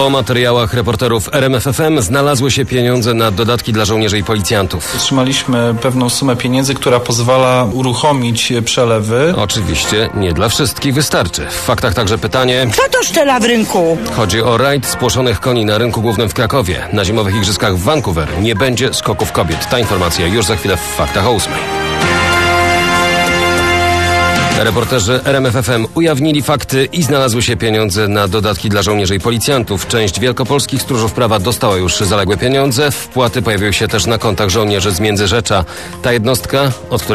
Po materiałach reporterów RMFFM znalazły się pieniądze na dodatki dla żołnierzy i policjantów. Otrzymaliśmy pewną sumę pieniędzy, która pozwala uruchomić przelewy. Oczywiście nie dla wszystkich wystarczy. W faktach także pytanie: kto to szczela w rynku? Chodzi o rajd spłoszonych koni na rynku głównym w Krakowie. Na zimowych igrzyskach w Vancouver nie będzie skoków kobiet. Ta informacja już za chwilę w faktach o 8:00. Reporterzy RMFFM ujawnili fakty i znalazły się pieniądze na dodatki dla żołnierzy i policjantów. Część wielkopolskich stróżów prawa dostała już zaległe pieniądze. Wpłaty pojawiły się też na kontach żołnierzy z Międzyrzecza. To jednostka,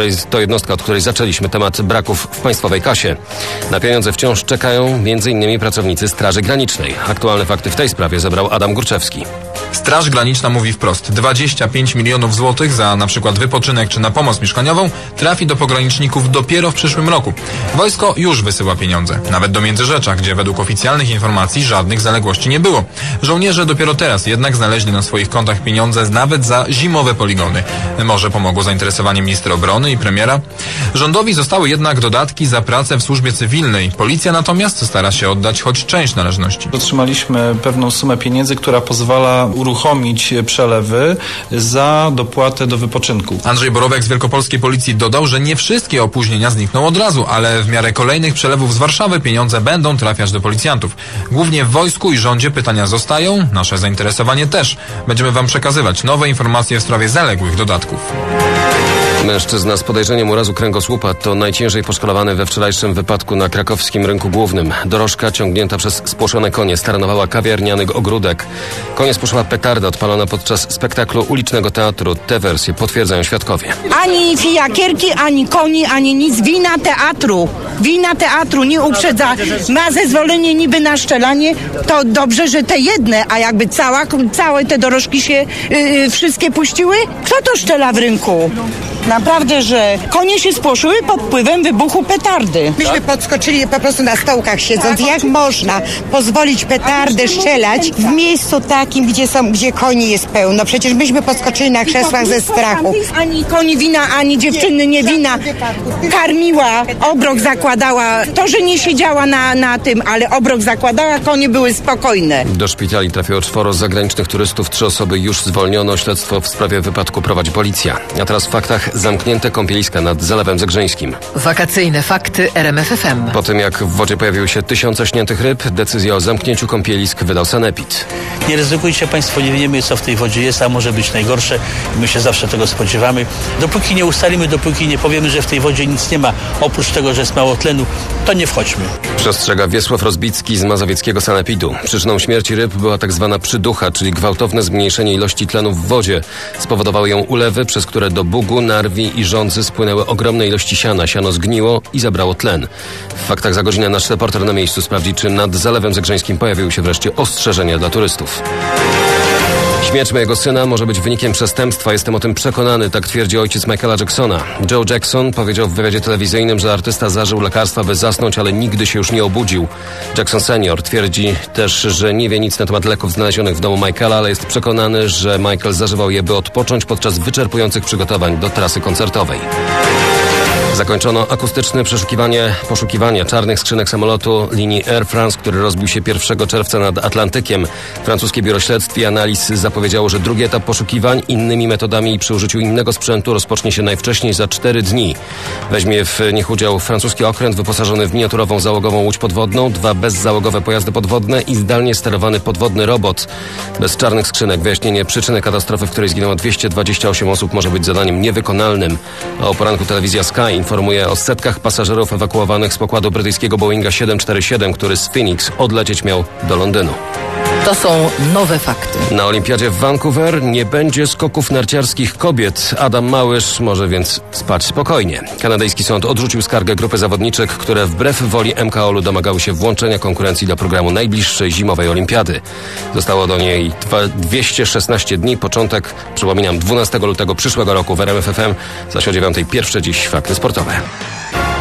od której zaczęliśmy temat braków w państwowej kasie. Na pieniądze wciąż czekają m.in. pracownicy Straży Granicznej. Aktualne fakty w tej sprawie zebrał Adam Górczewski. Straż Graniczna mówi wprost: 25 milionów złotych za na przykład wypoczynek czy na pomoc mieszkaniową trafi do pograniczników dopiero w przyszłym roku. Wojsko już wysyła pieniądze, nawet do Międzyrzecza, gdzie według oficjalnych informacji żadnych zaległości nie było. Żołnierze dopiero teraz jednak znaleźli na swoich kontach pieniądze nawet za zimowe poligony. Może pomogło zainteresowanie ministra obrony i premiera? Rządowi zostały jednak dodatki za pracę w służbie cywilnej. Policja natomiast stara się oddać choć część należności. Otrzymaliśmy pewną sumę pieniędzy, która pozwala uruchomić przelewy za dopłatę do wypoczynku. Andrzej Borowek z Wielkopolskiej Policji dodał, że nie wszystkie opóźnienia znikną od razu, ale w miarę kolejnych przelewów z Warszawy pieniądze będą trafiać do policjantów. Głównie w wojsku i rządzie pytania zostają, nasze zainteresowanie też. Będziemy wam przekazywać nowe informacje w sprawie zaległych dodatków. Mężczyzna z podejrzeniem urazu kręgosłupa to najciężej poszkodowany we wczorajszym wypadku na krakowskim rynku głównym. Dorożka ciągnięta przez spłoszone konie staranowała kawiarniany ogródek. Konie spłoszyła petarda odpalona podczas spektaklu ulicznego teatru. Te wersje potwierdzają świadkowie. Ani fijakierki, ani koni, ani nic. Wina teatru. Wina teatru nie uprzedza. Ma zezwolenie niby na szczelanie. To dobrze, że te jedne, a jakby całe te dorożki się wszystkie puściły? Kto to szczela w rynku? Naprawdę, że konie się spłoszyły pod wpływem wybuchu petardy. Myśmy podskoczyli po prostu na stołkach siedząc. Jak można pozwolić petardę strzelać w miejscu takim, gdzie koni jest pełno? Przecież myśmy podskoczyli na krzesłach ze strachu. Ani koni wina, ani dziewczyny nie wina. Karmiła, obrok zakładała. To, że nie siedziała na tym, ale obrok zakładała, konie były spokojne. Do szpitali trafiło 4 zagranicznych turystów, 3 osoby już zwolniono. Śledztwo w sprawie wypadku prowadzi policja. A teraz w faktach: zamknięte kąpieliska nad Zalewem Zegrzyńskim. Wakacyjne fakty RMFFM. Po tym jak w wodzie pojawiły się tysiące śniętych ryb, decyzję o zamknięciu kąpielisk wydał sanepid. Nie ryzykujcie państwo, nie wiemy co w tej wodzie jest, a może być najgorsze. My się zawsze tego spodziewamy. Dopóki nie ustalimy, dopóki nie powiemy, że w tej wodzie nic nie ma, oprócz tego, że jest mało tlenu, to nie wchodźmy. Przestrzega Wiesław Rozbicki z mazowieckiego sanepidu. Przyczyną śmierci ryb była tak zwana przyducha, czyli gwałtowne zmniejszenie ilości tlenu w wodzie. Spowodowały ją ulewy, przez które do Bugu, Narwi i Żądzy spłynęły ogromne ilości siana. Siano zgniło i zabrało tlen. W faktach za godzinę nasz reporter na miejscu sprawdzi, czy nad Zalewem Zegrzyńskim pojawiły się wreszcie ostrzeżenia dla turystów. Śmierć mojego syna może być wynikiem przestępstwa. Jestem o tym przekonany, tak twierdzi ojciec Michaela Jacksona. Joe Jackson powiedział w wywiadzie telewizyjnym, że artysta zażył lekarstwa, by zasnąć, ale nigdy się już nie obudził. Jackson senior twierdzi też, że nie wie nic na temat leków znalezionych w domu Michaela, ale jest przekonany, że Michael zażywał je, by odpocząć podczas wyczerpujących przygotowań do trasy koncertowej. Zakończono akustyczne poszukiwania czarnych skrzynek samolotu linii Air France, który rozbił się 1 czerwca nad Atlantykiem. Francuskie Biuro Śledztw i Analiz zapowiedziało, że drugi etap poszukiwań innymi metodami i przy użyciu innego sprzętu rozpocznie się najwcześniej za 4 dni. Weźmie w nich udział francuski okręt wyposażony w miniaturową załogową łódź podwodną, 2 bezzałogowe pojazdy podwodne i zdalnie sterowany podwodny robot. Bez czarnych skrzynek wyjaśnienie przyczyny katastrofy, w której zginęło 228 osób, może być zadaniem niewykonalnym. A o poranku telewizja Sky informuje o setkach pasażerów ewakuowanych z pokładu brytyjskiego Boeinga 747, który z Phoenix odlecieć miał do Londynu. To są nowe fakty. Na olimpiadzie w Vancouver nie będzie skoków narciarskich kobiet. Adam Małysz może więc spać spokojnie. Kanadyjski sąd odrzucił skargę grupy zawodniczek, które wbrew woli MKOL-u domagały się włączenia konkurencji do programu najbliższej zimowej olimpiady. Zostało do niej 216 dni. Początek, przypominam, 12 lutego przyszłego roku w RMFFM. Zaś o 9:00 pierwsze dziś fakty sportowe.